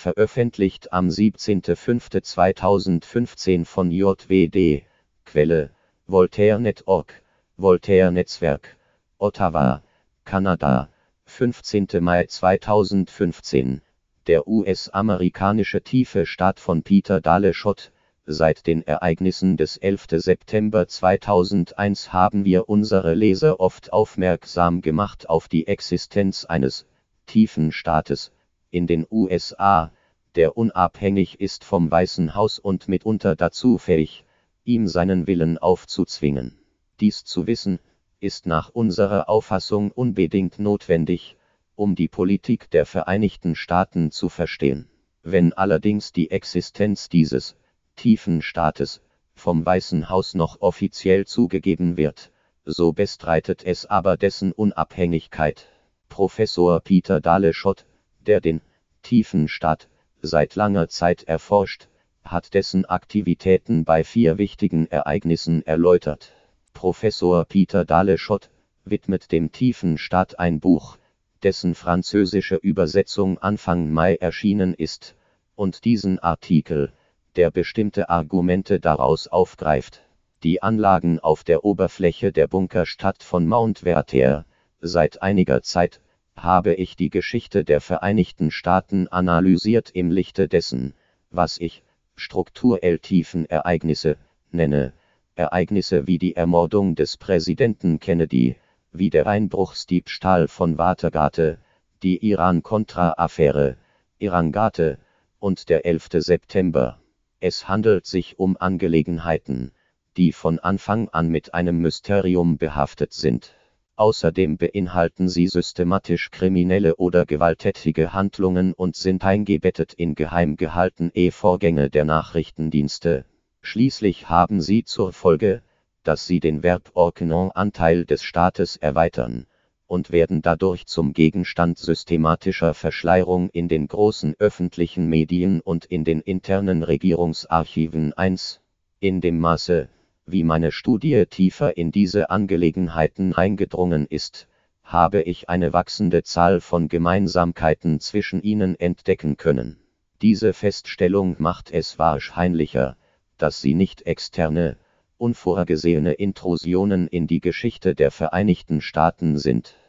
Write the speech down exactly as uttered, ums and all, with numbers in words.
veröffentlicht am siebzehnten fünften zweitausendfünfzehn von J W D, Quelle, Voltaire Punkt net Punkt org, Voltaire-Netzwerk, Ottawa, Kanada, fünfzehnten Mai zweitausendfünfzehn. Der U S-amerikanische tiefe Staat von Peter Dalle-Schott. Seit den Ereignissen des elften September zweitausendeins haben wir unsere Leser oft aufmerksam gemacht auf die Existenz eines tiefen Staates in den U S A, der unabhängig ist vom Weißen Haus und mitunter dazu fähig, ihm seinen Willen aufzuzwingen. Dies zu wissen, ist nach unserer Auffassung unbedingt notwendig, um die Politik der Vereinigten Staaten zu verstehen. Wenn allerdings die Existenz dieses tiefen Staates vom Weißen Haus noch offiziell zugegeben wird, so bestreitet es aber dessen Unabhängigkeit. Professor Peter Dalle-Schott, der den tiefen Staat seit langer Zeit erforscht, hat dessen Aktivitäten bei vier wichtigen Ereignissen erläutert. Professor Peter Dalle-Schott widmet dem tiefen Staat ein Buch, dessen französische Übersetzung Anfang Mai erschienen ist, und diesen Artikel, der bestimmte Argumente daraus aufgreift. Die Anlagen auf der Oberfläche der Bunkerstadt von Mount Vertier. Seit einiger Zeit habe ich die Geschichte der Vereinigten Staaten analysiert im Lichte dessen, was ich strukturell tiefen Ereignisse nenne. Ereignisse wie die Ermordung des Präsidenten Kennedy, wie der Einbruchsdiebstahl von Watergate, die Iran-Contra-Affäre, Irangate und der elfte September. Es handelt sich um Angelegenheiten, die von Anfang an mit einem Mysterium behaftet sind. Außerdem beinhalten sie systematisch kriminelle oder gewalttätige Handlungen und sind eingebettet in geheim gehaltene Vorgänge der Nachrichtendienste. Schließlich haben sie zur Folge, dass sie den Verbordnung-Anteil des Staates erweitern, und werden dadurch zum Gegenstand systematischer Verschleierung in den großen öffentlichen Medien und in den internen Regierungsarchiven eins. In dem Maße, wie meine Studie tiefer in diese Angelegenheiten eingedrungen ist, habe ich eine wachsende Zahl von Gemeinsamkeiten zwischen ihnen entdecken können. Diese Feststellung macht es wahrscheinlicher, dass sie nicht externe, unvorhergesehene Intrusionen in die Geschichte der Vereinigten Staaten sind.